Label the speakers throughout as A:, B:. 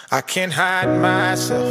A: I can't hide myself.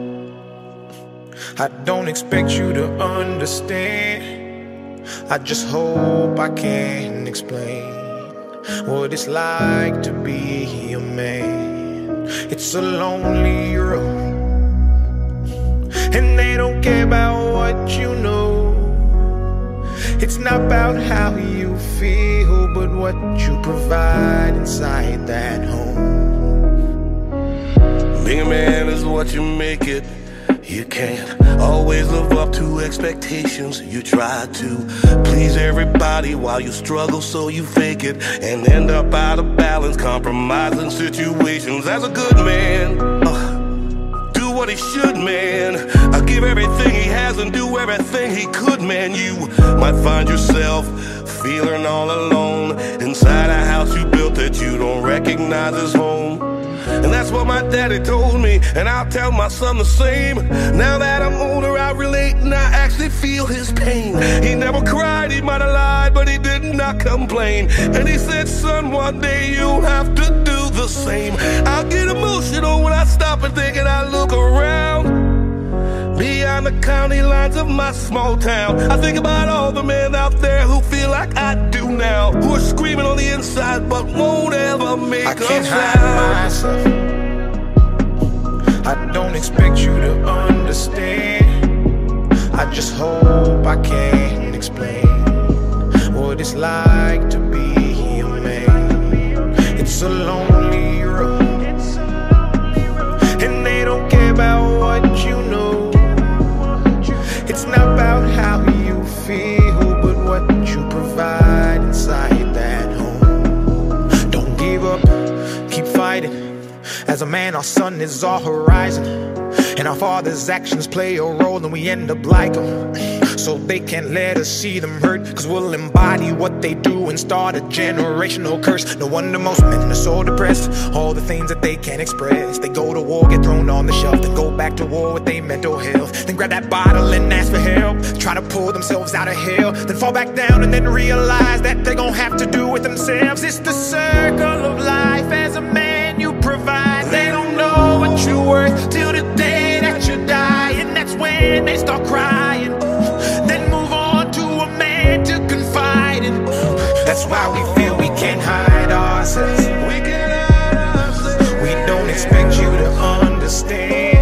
A: I don't expect you to understand. I just hope I can explain what it's like to be a man. It's a lonely road, and they don't care about what you know. It's not about how you feel, but what you provide inside that home.
B: Being a man is what you make it. You can't always live up to expectations. You try to please everybody while you struggle, so you fake it and end up out of balance, compromising situations. As a good man, do what he should, man. Give everything he has and do everything he could, man. You might find yourself feeling all alone inside a house you built that you don't recognize as home. And that's what my daddy told me, and I'll tell my son the same. Now that I'm older, I relate and I actually feel his pain. He never cried, he might have lied, but he did not complain. And he said, son, one day you'll have to do the same. I'll get emotional when I stop and think and I look around beyond the county lines of my small town. I think about all the men out there who feel like I do now, who are screaming on the inside but won't ever make a sound.
A: I can't hide myself. I don't expect you to understand. I just hope I can explain what it's like to be a man. It's a lonely road, and they don't care about what you know. It's not about how you feel, but what you provide inside that home. Don't give up, keep fighting. As a man, our sun is our horizon, and our father's actions play a role, and we end up like them. So they can't let us see them hurt, cause we'll embody what they do and start a generational curse. No wonder most men are so depressed, all the things that they can't express. They go to war, get thrown on the shelf, then go back to war with their mental health. Then grab that bottle and ask for help, try to pull themselves out of hell, then fall back down and then realize that they're gonna have to do it themselves. It's the circle of life. As a man you provide, they don't know what you're worth till the day that you die. And that's when they start crying, then move on to a man to confide in. That's why we feel we can't hide ourselves. We don't expect you to understand.